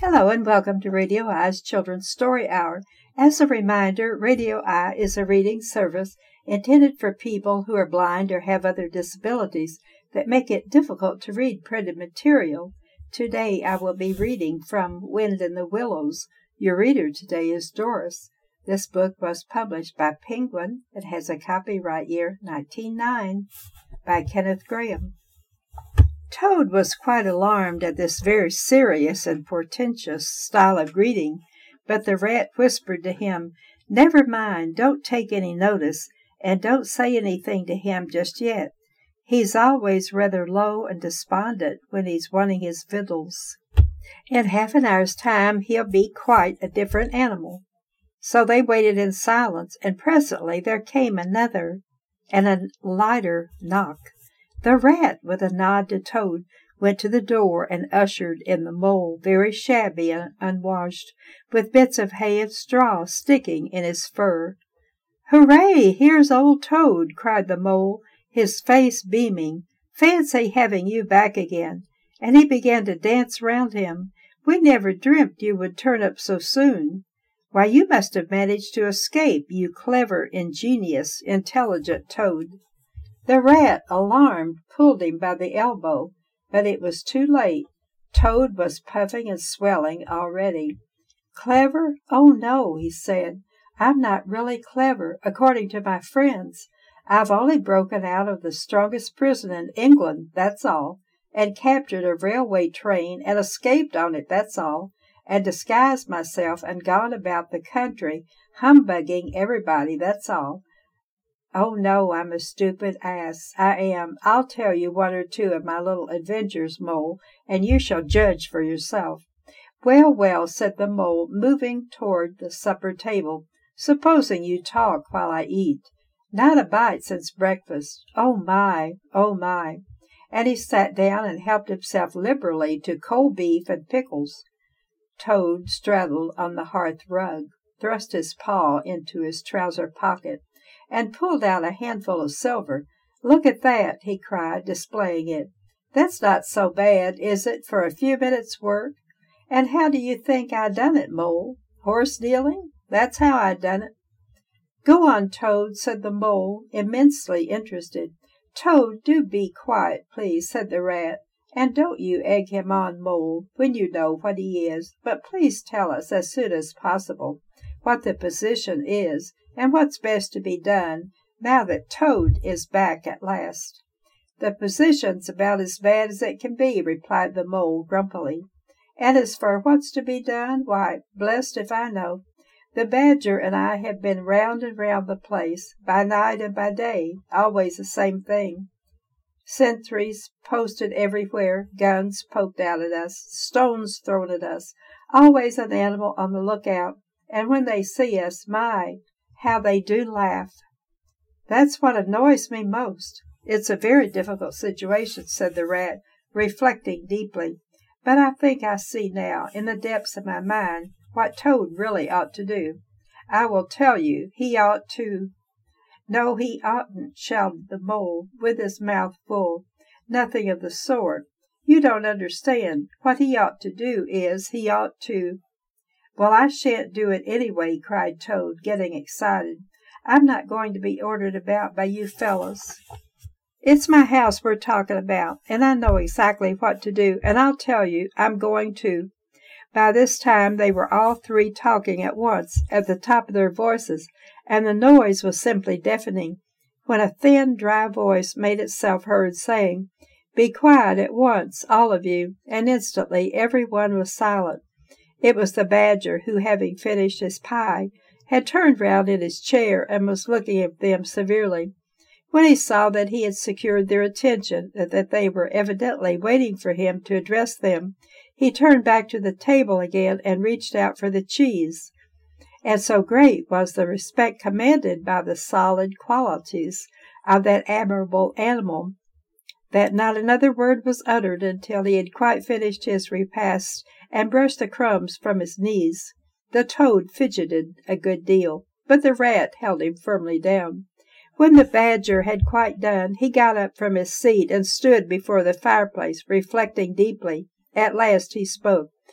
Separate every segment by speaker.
Speaker 1: Hello and welcome to Radio I's Children's Story Hour. As a reminder, Radio I is a reading service intended for people who are blind or have other disabilities that make it difficult to read printed material. Today I will be reading from Wind in the Willows. Your reader today is Doris. This book was published by Penguin. It has a copyright year 1909 by Kenneth Grahame. Toad was quite alarmed at this very serious and portentous style of greeting, but the rat whispered to him, "Never mind, don't take any notice, and don't say anything to him just yet. He's always rather low and despondent when he's wanting his victuals. In half an hour's time he'll be quite a different animal." So they waited in silence, and presently there came another and a lighter knock. The rat, with a nod to Toad, went to the door and ushered in the mole, very shabby and unwashed, with bits of hay and straw sticking in his fur. "Hooray! Here's old Toad!" cried the mole, his face beaming. "Fancy having you back again!" And he began to dance round him. "We never dreamt you would turn up so soon. Why, you must have managed to escape, you clever, ingenious, intelligent Toad." The rat, alarmed, pulled him by the elbow, but it was too late. Toad was puffing and swelling already. "Clever? Oh, no," he said. "I'm not really clever, according to my friends. I've only broken out of the strongest prison in England, that's all, and captured a railway train and escaped on it, that's all, and disguised myself and gone about the country humbugging everybody, that's all. Oh, no, I'm a stupid ass. I am. I'll tell you one or two of my little adventures, Mole, and you shall judge for yourself." "Well, well," said the Mole, moving toward the supper table. "Supposing you talk while I eat. Not a bite since breakfast. Oh, my, oh, my." And he sat down and helped himself liberally to cold beef and pickles. Toad straddled on the hearth rug, thrust his paw into his trouser pocket, and pulled out a handful of silver. "Look at that," he cried, displaying it. "That's not so bad, is it, for a few minutes' work? And how do you think I done it, Mole? Horse dealing? That's how I done it." "Go on, Toad," said the Mole, immensely interested. "Toad, do be quiet, please," said the rat. "And don't you egg him on, Mole, when you know what he is, but please tell us as soon as possible what the position is, and what's best to be done now that Toad is back at last." "The position's about as bad as it can be," replied the Mole grumpily. "And as for what's to be done, why, blest if I know. The Badger and I have been round and round the place, by night and by day, always the same thing. Sentries posted everywhere, guns poked out at us, stones thrown at us, always an animal on the lookout, and when they see us, my, how they do laugh. That's what annoys me most." "It's a very difficult situation," said the rat, reflecting deeply. "But I think I see now, in the depths of my mind, what Toad really ought to do. I will tell you, he ought to—" "No, he oughtn't," shouted the Mole, with his mouth full. "Nothing of the sort. You don't understand. What he ought to do is, he ought to—" "Well, I shan't do it anyway," cried Toad, getting excited. "I'm not going to be ordered about by you fellows. It's my house we're talking about, and I know exactly what to do, and I'll tell you, I'm going to—" By this time they were all three talking at once, at the top of their voices, and the noise was simply deafening, when a thin, dry voice made itself heard, saying, "Be quiet at once, all of you," and instantly every one was silent. It was the Badger, who, having finished his pie, had turned round in his chair and was looking at them severely. When he saw that he had secured their attention, that they were evidently waiting for him to address them, he turned back to the table again and reached out for the cheese. And so great was the respect commanded by the solid qualities of that admirable animal that not another word was uttered until he had quite finished his repast and brushed the crumbs from his knees. The Toad fidgeted a good deal, but the rat held him firmly down. When the Badger had quite done, he got up from his seat and stood before the fireplace, reflecting deeply. At last he spoke.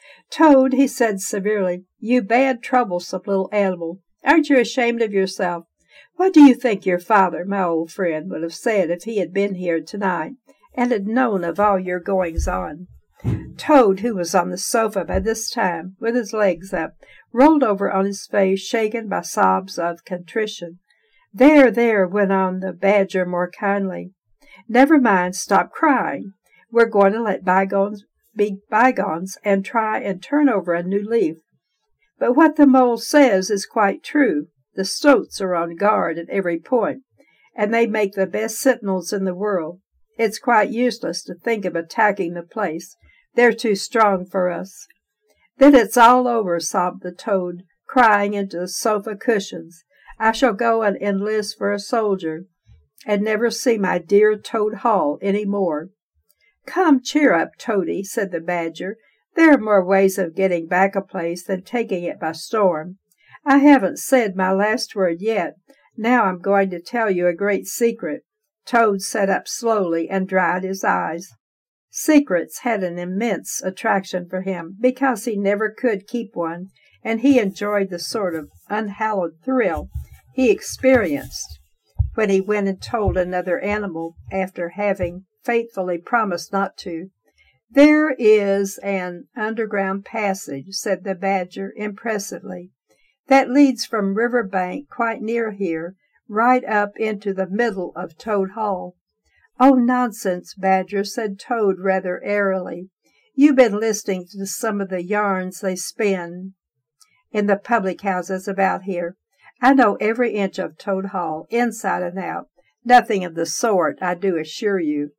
Speaker 1: Toad, he said severely, you bad, troublesome little animal, aren't you ashamed of yourself? What do you think your father, my old friend, would have said if he had been here tonight and had known of all your goings-on? Toad, who was on the sofa by this time, with his legs up, rolled over on his face, shaken by sobs of contrition. There, went on the Badger more kindly. Never mind, stop crying. We're going to let bygones be bygones and try and turn over a new leaf. But what the Mole says is quite true. The Stoats are on guard at every point, and they make the best sentinels in the world. It's quite useless to think of attacking the place. They're too strong for us. Then it's all over, sobbed the Toad, crying into the sofa cushions. I shall go and enlist for a soldier, and never see my dear Toad Hall any more. Come, cheer up, Toady, said the Badger. There are more ways of getting back a place than taking it by storm. I haven't said my last word yet. Now I'm going to tell you a great secret. Toad sat up slowly and dried his eyes. Secrets had an immense attraction for him, because he never could keep one, and he enjoyed the sort of unhallowed thrill he experienced when he went and told another animal after having faithfully promised not to. There is an underground passage, said the Badger impressively, that leads from Riverbank quite near here, right up into the middle of Toad Hall. Oh, nonsense, Badger, said Toad rather airily. You've been listening to some of the yarns they spin in the public houses about here. I know every inch of Toad Hall, inside and out. Nothing of the sort, I do assure you.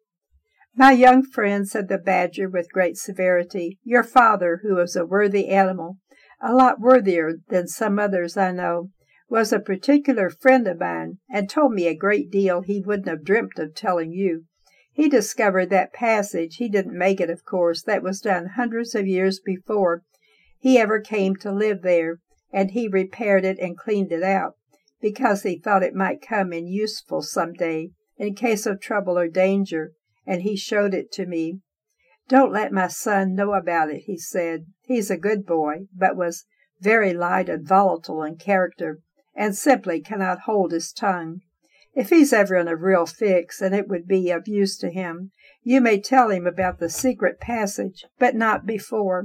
Speaker 1: My young friend, said the Badger with great severity, your father, who was a worthy animal, a lot worthier than some others I know, was a particular friend of mine, and told me a great deal he wouldn't have dreamt of telling you. He discovered that passage. He didn't make it, of course. That was done hundreds of years before he ever came to live there, and he repaired it and cleaned it out, because he thought it might come in useful some day, in case of trouble or danger, and he showed it to me. Don't let my son know about it, he said. He's a good boy, but was very light and volatile in character, and simply cannot hold his tongue. If he's ever in a real fix, and it would be of use to him, you may tell him about the secret passage, but not before.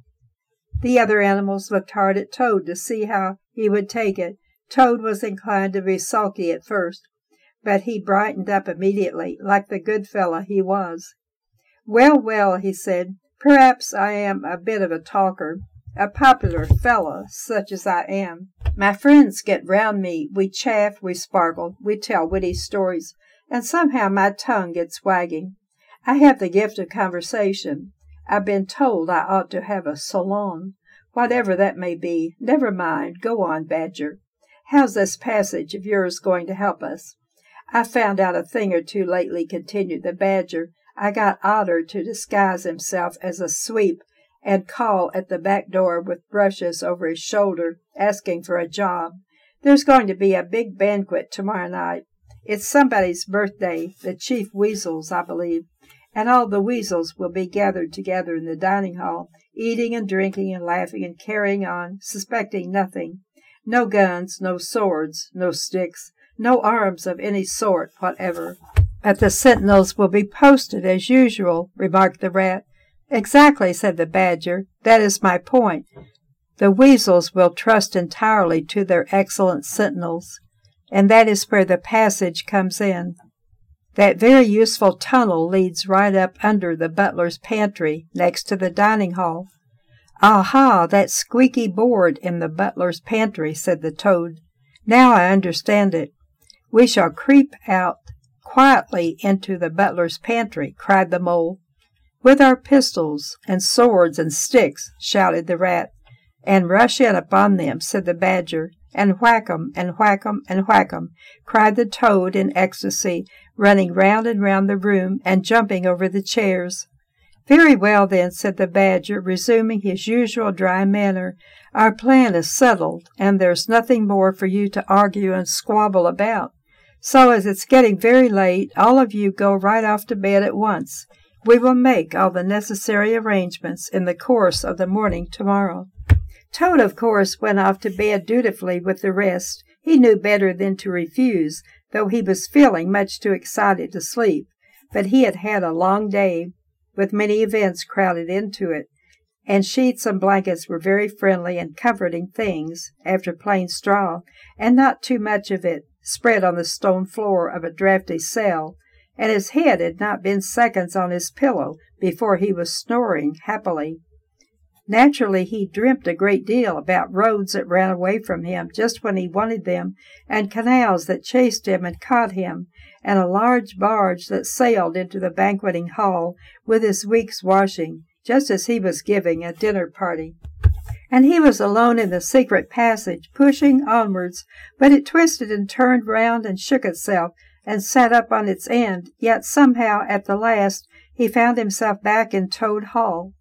Speaker 1: The other animals looked hard at Toad to see how he would take it. Toad was inclined to be sulky at first, but he brightened up immediately, like the good fellow he was. Well, he said, perhaps I am a bit of a talker, a popular fellow, such as I am. My friends get round me, we chaff, we sparkle, we tell witty stories, and somehow my tongue gets wagging. I have the gift of conversation. I've been told I ought to have a salon, whatever that may be. Never mind, go on, Badger. How's this passage of yours going to help us? I found out a thing or two lately, continued the Badger. I got Otter to disguise himself as a sweep and call at the back door with brushes over his shoulder, asking for a job. There's going to be a big banquet tomorrow night. It's somebody's birthday, the Chief Weasel's, I believe, and all the weasels will be gathered together in the dining hall, eating and drinking and laughing and carrying on, suspecting nothing. No guns, no swords, no sticks, no arms of any sort whatever. But the sentinels will be posted as usual, remarked the Rat. Exactly, said the Badger. That is my point. The weasels will trust entirely to their excellent sentinels, and that is where the passage comes in. That very useful tunnel leads right up under the butler's pantry, next to the dining hall. Aha, that squeaky board in the butler's pantry, said the Toad. Now I understand it. We shall creep out quietly into the butler's pantry, cried the Mole. With our pistols and swords and sticks, shouted the Rat. And rush in upon them, said the Badger. And whack 'em, and whack 'em, and whack 'em, cried the Toad in ecstasy, running round and round the room and jumping over the chairs. Very well, then, said the Badger, resuming his usual dry manner. Our plan is settled, and there's nothing more for you to argue and squabble about. So as it's getting very late, all of you go right off to bed at once. We will make all the necessary arrangements in the course of the morning tomorrow." Toad, of course, went off to bed dutifully with the rest. He knew better than to refuse, though he was feeling much too excited to sleep. But he had had a long day, with many events crowded into it, and sheets and blankets were very friendly and comforting things, after plain straw, and not too much of it, spread on the stone floor of a draughty cell, and his head had not been seconds on his pillow before he was snoring happily. Naturally, he dreamt a great deal about roads that ran away from him just when he wanted them, and canals that chased him and caught him, and a large barge that sailed into the banqueting hall with his week's washing, just as he was giving a dinner party. And he was alone in the secret passage, pushing onwards, but it twisted and turned round and shook itself, and sat up on its end, yet somehow at the last he found himself back in Toad Hall,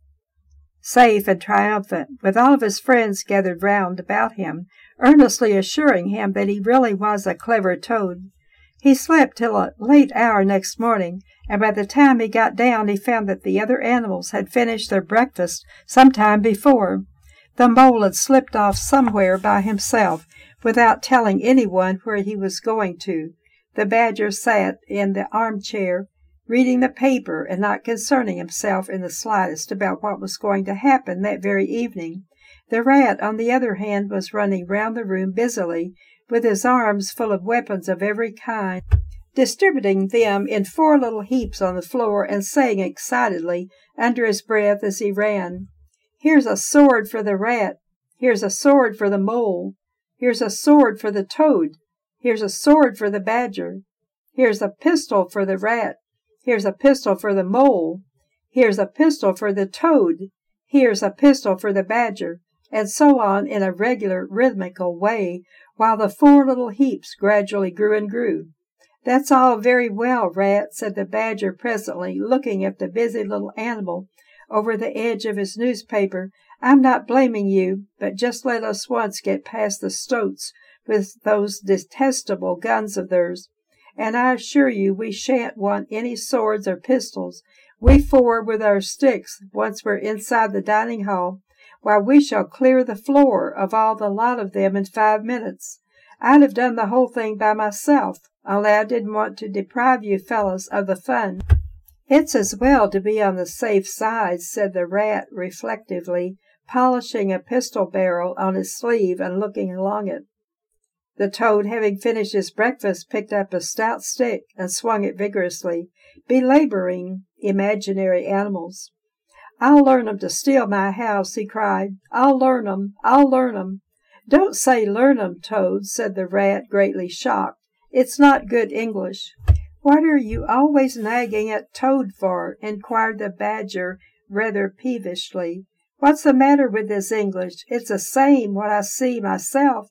Speaker 1: safe and triumphant, with all of his friends gathered round about him, earnestly assuring him that he really was a clever toad. He slept till a late hour next morning, and by the time he got down he found that the other animals had finished their breakfast some time before. The mole had slipped off somewhere by himself, without telling anyone where he was going to. The badger sat in the armchair, reading the paper and not concerning himself in the slightest about what was going to happen that very evening. The rat, on the other hand, was running round the room busily, with his arms full of weapons of every kind, distributing them in 4 little heaps on the floor, and saying excitedly under his breath as he ran, "Here's a sword for the rat. Here's a sword for the mole. Here's a sword for the toad. Here's a sword for the badger. Here's a pistol for the rat. Here's a pistol for the mole. Here's a pistol for the toad. Here's a pistol for the badger," and so on in a regular rhythmical way, while the 4 little heaps gradually grew and grew. "That's all very well, Rat," said the badger presently, looking at the busy little animal over the edge of his newspaper. "I'm not blaming you, but just let us once get past the stoats with those detestable guns of theirs, and I assure you we shan't want any swords or pistols. We 4 with our sticks, once we're inside the dining hall, why, we shall clear the floor of all the lot of them in 5 minutes. I'd have done the whole thing by myself, only I didn't want to deprive you fellows of the fun." "It's as well to be on the safe side," said the rat reflectively, polishing a pistol barrel on his sleeve and looking along it. The toad, having finished his breakfast, picked up a stout stick and swung it vigorously, belaboring imaginary animals. "I'll learn 'em to steal my house," he cried. "I'll learn 'em! I'll learn 'em!" "Don't say learn 'em, Toad," said the rat, greatly shocked. "It's not good English." "What are you always nagging at Toad for?" inquired the badger rather peevishly. "What's the matter with this English? It's the same what I see myself,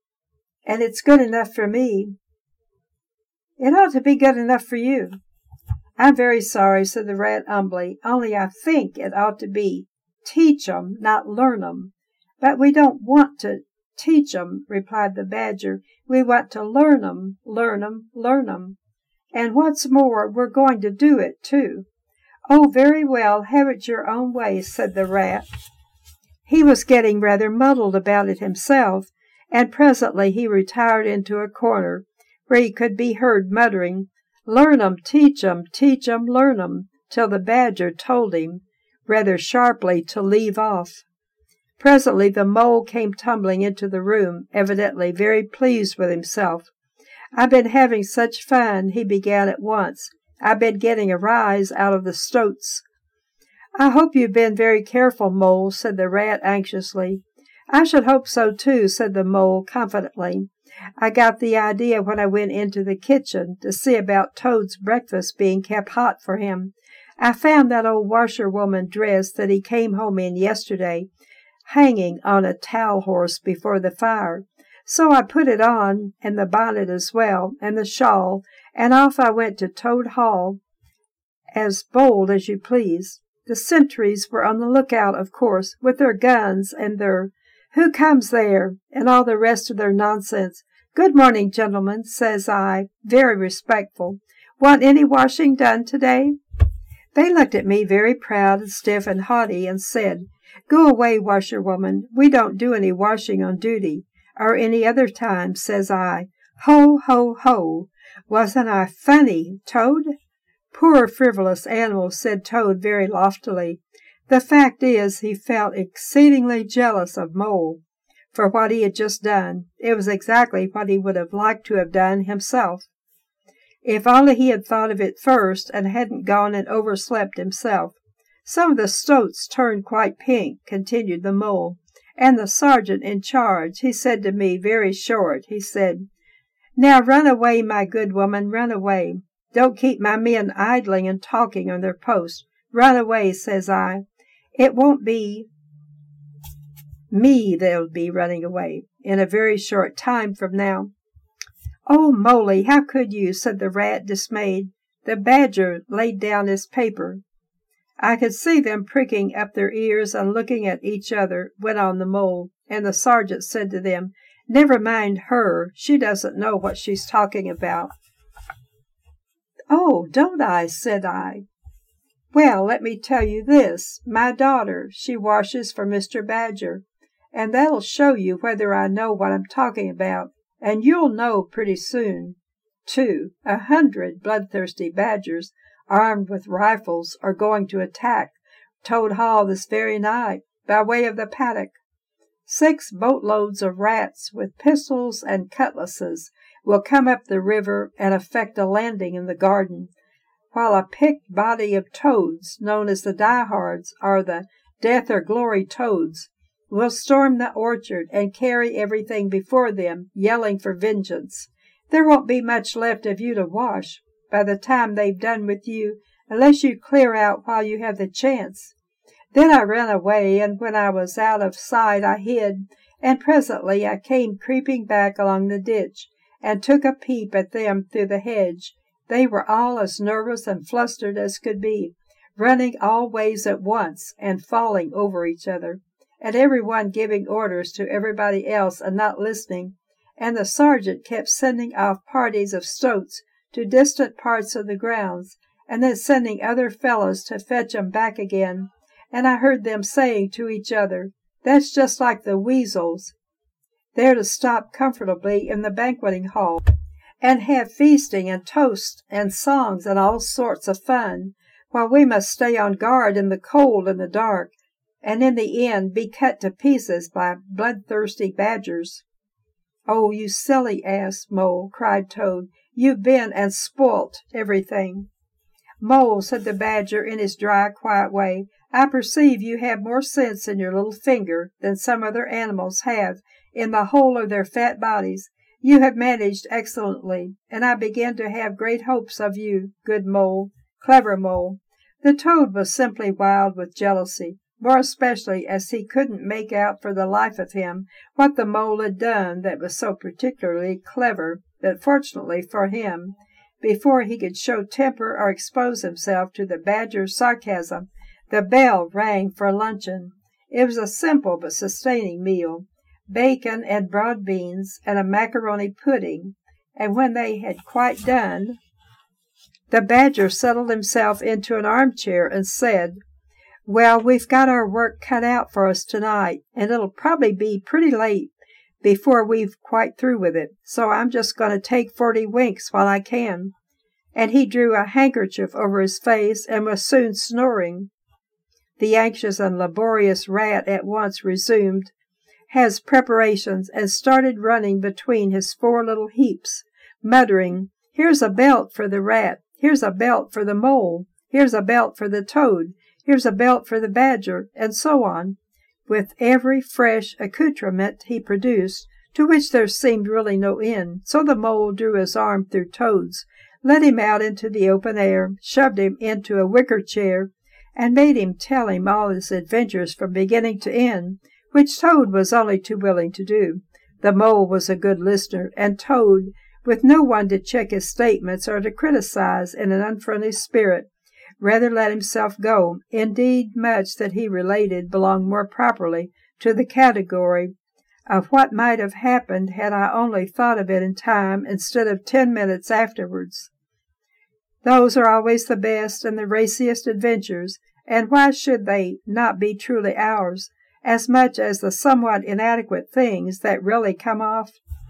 Speaker 1: and it's good enough for me." "It ought to be good enough for you." "I'm very sorry," said the rat humbly, "only I think it ought to be teach 'em, not learn 'em." "But we don't want to teach 'em," replied the badger. "We want to learn 'em, learn 'em, learn 'em. And what's more, we're going to do it, too." "Oh, very well, have it your own way," said the rat. He was getting rather muddled about it himself, and presently he retired into a corner, where he could be heard muttering, "Learn 'em, teach 'em, learn 'em," till the badger told him, rather sharply, to leave off. Presently the mole came tumbling into the room, evidently very pleased with himself. "I've been having such fun," he began at once. "I've been getting a rise out of the stoats." "I hope you've been very careful, Mole," said the rat anxiously. "I should hope so, too," said the mole confidently. "I got the idea when I went into the kitchen to see about Toad's breakfast being kept hot for him. I found that old washerwoman dress that he came home in yesterday hanging on a towel horse before the fire. So I put it on, and the bonnet as well, and the shawl, and off I went to Toad Hall, as bold as you please. The sentries were on the lookout, of course, with their guns and their 'Who comes there?' and all the rest of their nonsense. 'Good morning, gentlemen,' says I, very respectful. 'Want any washing done today?' They looked at me very proud and stiff and haughty and said, "Go away, washerwoman. We don't do any washing on duty, or any other time," says I. Ho, ho, ho! Wasn't I funny, Toad? Poor frivolous animal, said Toad very loftily. The fact is, he felt exceedingly jealous of Mole for what he had just done. It was exactly what he would have liked to have done himself. If only he had thought of it first and hadn't gone and overslept himself. Some of the stoats turned quite pink, continued the Mole, and the sergeant in charge, he said to me very short, he said, "Now run away, my good woman, run away. Don't keep my men idling and talking on their post. Run away," says I. "It won't be me they'll be running away in a very short time from now." "Oh, Moley, how could you?" said the Rat, dismayed. The Badger laid down his paper. "I could see them pricking up their ears and looking at each other," went on the Mole, and the sergeant said to them, "Never mind her. She doesn't know what she's talking about." "Oh, don't I?" said I. "Well, let me tell you this. My daughter, she washes for Mr. Badger, and that'll show you whether I know what I'm talking about, and you'll know pretty soon, too. 100 bloodthirsty badgers, armed with rifles, are going to attack Toad Hall this very night, by way of the paddock. 6 boatloads of rats with pistols and cutlasses will come up the river and effect a landing in the garden, while a picked body of toads, known as the diehards, or the death or glory toads, will storm the orchard and carry everything before them, yelling for vengeance. There won't be much left of you to wash by the time they've done with you, unless you clear out while you have the chance." Then I ran away, and when I was out of sight I hid, and presently I came creeping back along the ditch, and took a peep at them through the hedge. They were all as nervous and flustered as could be, running all ways at once, and falling over each other, and every one giving orders to everybody else and not listening, and the sergeant kept sending off parties of stoats to distant parts of the grounds, and then sending other fellows to fetch 'em back again. And I heard them saying to each other, "That's just like the weasels. They're to stop comfortably in the banqueting hall and have feasting and toast and songs and all sorts of fun, while we must stay on guard in the cold and the dark, and in the end be cut to pieces by bloodthirsty badgers." "Oh, you silly ass, Mole," cried Toad. "You've been and spoilt everything." "Mole," said the Badger in his dry, quiet way, "I perceive you have more sense in your little finger than some other animals have in the whole of their fat bodies. You have managed excellently, and I begin to have great hopes of you, good Mole, clever Mole." The Toad was simply wild with jealousy, more especially as he couldn't make out for the life of him what the Mole had done that was so particularly clever, but fortunately for him, before he could show temper or expose himself to the Badger's sarcasm, the bell rang for luncheon. It was a simple but sustaining meal, bacon and broad beans and a macaroni pudding, and when they had quite done, the Badger settled himself into an armchair and said, "Well, we've got our work cut out for us tonight, and it'll probably be pretty late before we've quite through with it, so I'm just going to take 40 winks while I can." And he drew a handkerchief over his face and was soon snoring. The anxious and laborious Rat at once resumed his preparations and started running between his 4 little heaps, muttering, "Here's a belt for the Rat, here's a belt for the Mole, here's a belt for the Toad, here's a belt for the Badger," and so on, with every fresh accoutrement he produced, to which there seemed really no end. So the Mole drew his arm through Toad's, led him out into the open air, shoved him into a wicker chair, and made him tell him all his adventures from beginning to end, which Toad was only too willing to do. The Mole was a good listener, and Toad, with no one to check his statements or to criticize in an unfriendly spirit, rather let himself go. Indeed, much that he related belonged more properly to the category of what might have happened had I only thought of it in time instead of 10 minutes afterwards. Those are always the best and the raciest adventures, and why should they not be truly ours, as much as the somewhat inadequate things that really come off?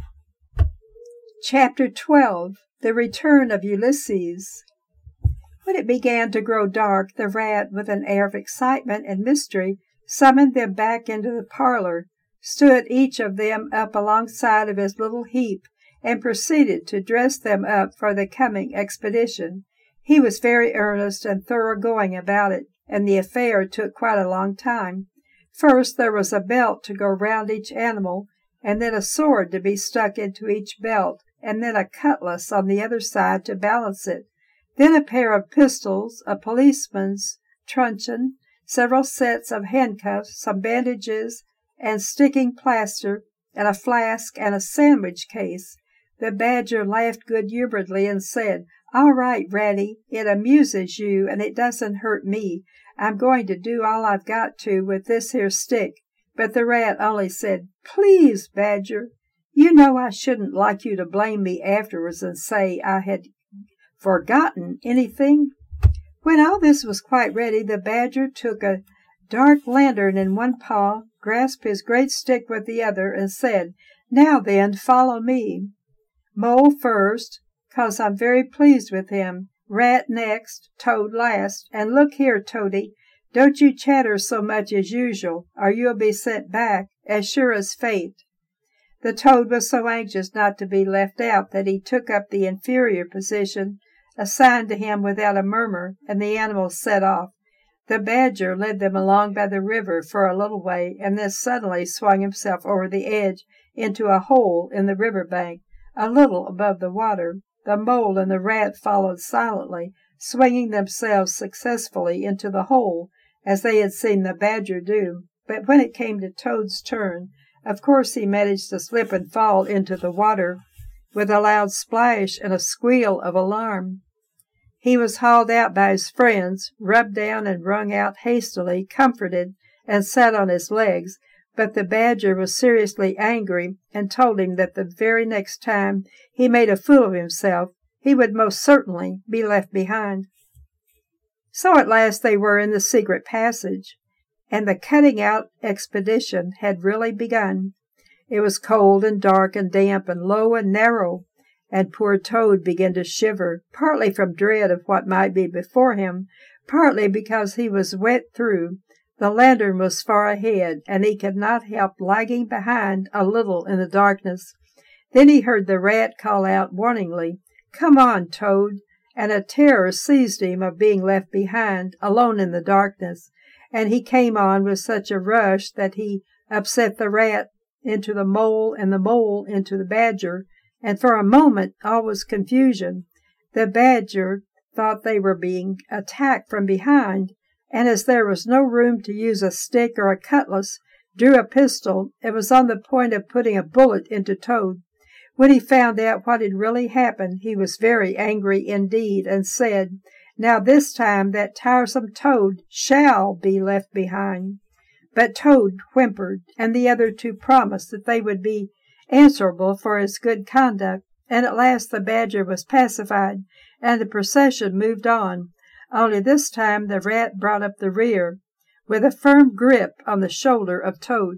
Speaker 1: Chapter 12. The Return of Ulysses. When it began to grow dark, the rat, with an air of excitement and mystery, summoned them back into the parlor, stood each of them up alongside of his little heap, and proceeded to dress them up for the coming expedition. He was very earnest and thoroughgoing about it, and the affair took quite a long time. First there was a belt to go round each animal, and then a sword to be stuck into each belt, and then a cutlass on the other side to balance it. Then a pair of pistols, a policeman's truncheon, several sets of handcuffs, some bandages, and sticking plaster, and a flask and a sandwich case. The badger laughed good-humoredly and said, "All right, Ratty, it amuses you, and it doesn't hurt me. I'm going to do all I've got to with this here stick." But the rat only said, "Please, Badger, you know I shouldn't like you to blame me afterwards and say I had forgotten anything." When all this was quite ready, the badger took a dark lantern in one paw, grasped his great stick with the other, and said, "Now then, follow me. Mole first, 'cause I'm very pleased with him. Rat next, Toad last. And look here, Toady, don't you chatter so much as usual, or you'll be sent back, as sure as fate." The Toad was so anxious not to be left out that he took up the inferior position assigned to him without a murmur, and the animals set off. The badger led them along by the river for a little way, and then suddenly swung himself over the edge into a hole in the river bank, a little above the water. The mole and the rat followed silently, swinging themselves successfully into the hole, as they had seen the badger do. But when it came to Toad's turn, of course he managed to slip and fall into the water, with a loud splash and a squeal of alarm. He was hauled out by his friends, rubbed down and wrung out hastily, comforted, and sat on his legs, but the badger was seriously angry and told him that the very next time he made a fool of himself, he would most certainly be left behind. So at last they were in the secret passage, and the cutting-out expedition had really begun. It was cold and dark and damp and low and narrow, and poor Toad began to shiver, partly from dread of what might be before him, partly because he was wet through. The lantern was far ahead, and he could not help lagging behind a little in the darkness. Then he heard the rat call out warningly, "Come on, Toad," and a terror seized him of being left behind, alone in the darkness, and he came on with such a rush that he upset the rat into the mole and the mole into the badger, and for a moment all was confusion. The badger thought they were being attacked from behind, and as there was no room to use a stick or a cutlass, drew a pistol and was on the point of putting a bullet into Toad. When he found out what had really happened, he was very angry indeed, and said, "Now this time that tiresome Toad shall be left behind." But Toad whimpered, and the other two promised that they would be answerable for his good conduct, and at last the badger was pacified, and the procession moved on, only this time the rat brought up the rear, with a firm grip on the shoulder of Toad.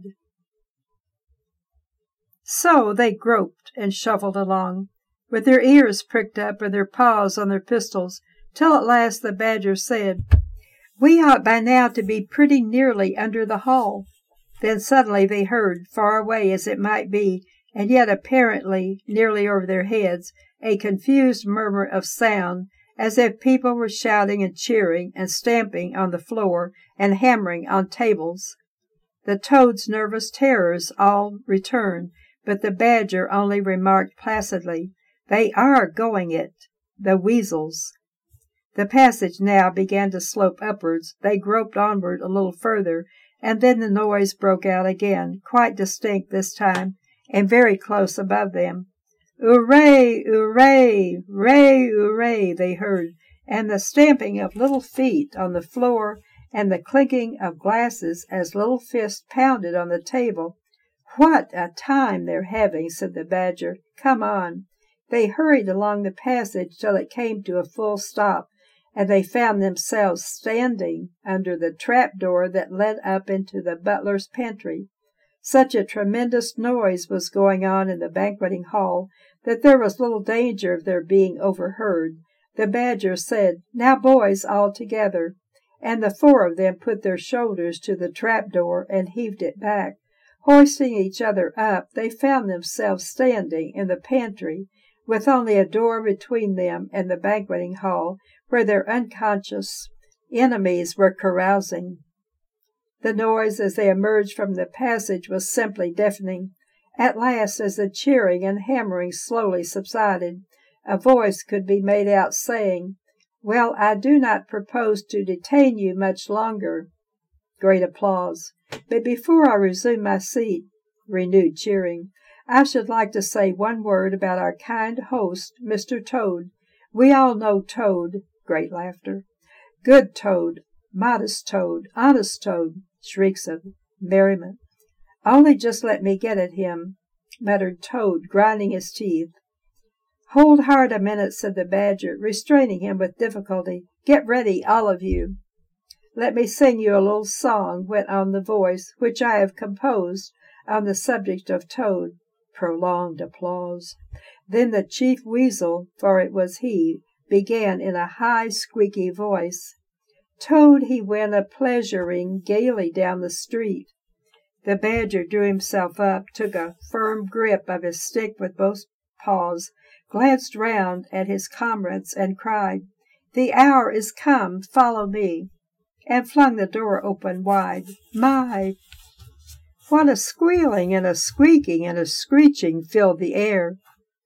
Speaker 1: So they groped and shuffled along, with their ears pricked up or their paws on their pistols, till at last the badger said, "We ought by now to be pretty nearly under the hall." Then suddenly they heard, far away as it might be, and yet apparently nearly over their heads, a confused murmur of sound, as if people were shouting and cheering and stamping on the floor and hammering on tables. The Toad's nervous terrors all returned, but the badger only remarked placidly, "They are going it, the weasels." The passage now began to slope upwards. They groped onward a little further, and then the noise broke out again, quite distinct this time, and very close above them. "Hooray! Hooray! Ray! Hooray!" they heard, and the stamping of little feet on the floor and the clinking of glasses as little fists pounded on the table. "What a time they're having," said the badger. "Come on." They hurried along the passage till it came to a full stop, and they found themselves standing under the trap-door that led up into the butler's pantry. Such a tremendous noise was going on in the banqueting hall that there was little danger of their being overheard. The Badger said, "Now, boys, all together," and the four of them put their shoulders to the trap-door and heaved it back. Hoisting each other up, they found themselves standing in the pantry, with only a door between them and the banqueting hall, where their unconscious enemies were carousing. The noise as they emerged from the passage was simply deafening. At last, as the cheering and hammering slowly subsided, a voice could be made out saying, "Well, I do not propose to detain you much longer." Great applause. "But before I resume my seat," renewed cheering, "I should like to say one word about our kind host, Mr. Toad. We all know Toad." Great laughter. "Good Toad, modest Toad, honest Toad," shrieks of merriment. "Only just let me get at him," muttered Toad, grinding his teeth. "Hold hard a minute," said the Badger, restraining him with difficulty. "Get ready, all of you." "Let me sing you a little song," went on the voice, "which I have composed on the subject of Toad." Prolonged applause. Then the Chief Weasel, for it was he, began in a high, squeaky voice. "Toad, he went a-pleasuring gaily down the street." The Badger drew himself up, took a firm grip of his stick with both paws, glanced round at his comrades, and cried, "The hour is come, follow me," and flung the door open wide. My! What a squealing and a squeaking and a screeching filled the air!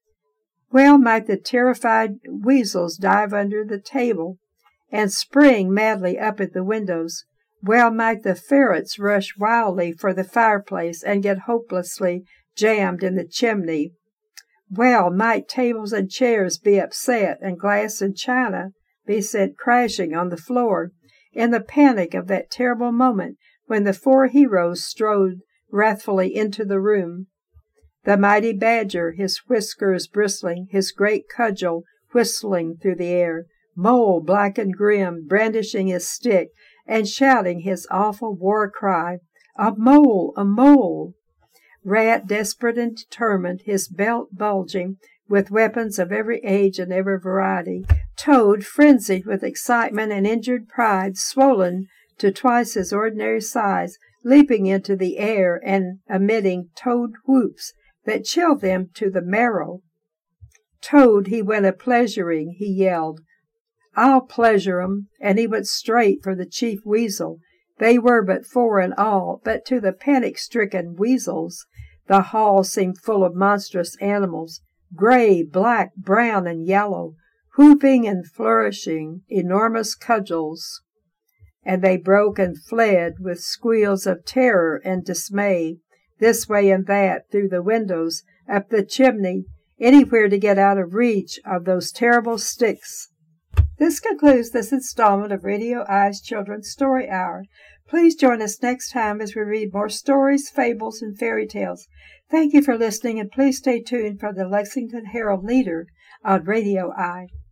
Speaker 1: Well might the terrified weasels dive under the table and spring madly up at the windows. Well might the ferrets rush wildly for the fireplace and get hopelessly jammed in the chimney. Well might tables and chairs be upset and glass and china be sent crashing on the floor in the panic of that terrible moment when the four heroes strode wrathfully into the room. The mighty Badger, his whiskers bristling, his great cudgel whistling through the air, Mole, black and grim, brandishing his stick and shouting his awful war cry, "A mole! A mole!" Rat, desperate and determined, his belt bulging with weapons of every age and every variety. Toad, frenzied with excitement and injured pride, swollen to twice his ordinary size, leaping into the air and emitting toad whoops that chilled them to the marrow. "Toad, he went a-pleasuring," he yelled. "I'll pleasure 'em," and he went straight for the Chief Weasel. They were but four in all, but to the panic-stricken weasels the hall seemed full of monstrous animals, gray, black, brown, and yellow, whooping and flourishing enormous cudgels. And they broke and fled with squeals of terror and dismay, this way and that, through the windows, up the chimney, anywhere to get out of reach of those terrible sticks. This concludes this installment of Radio I's Children's Story Hour. Please join us next time as we read more stories, fables, and fairy tales. Thank you for listening, and please stay tuned for the Lexington Herald Leader on Radio I.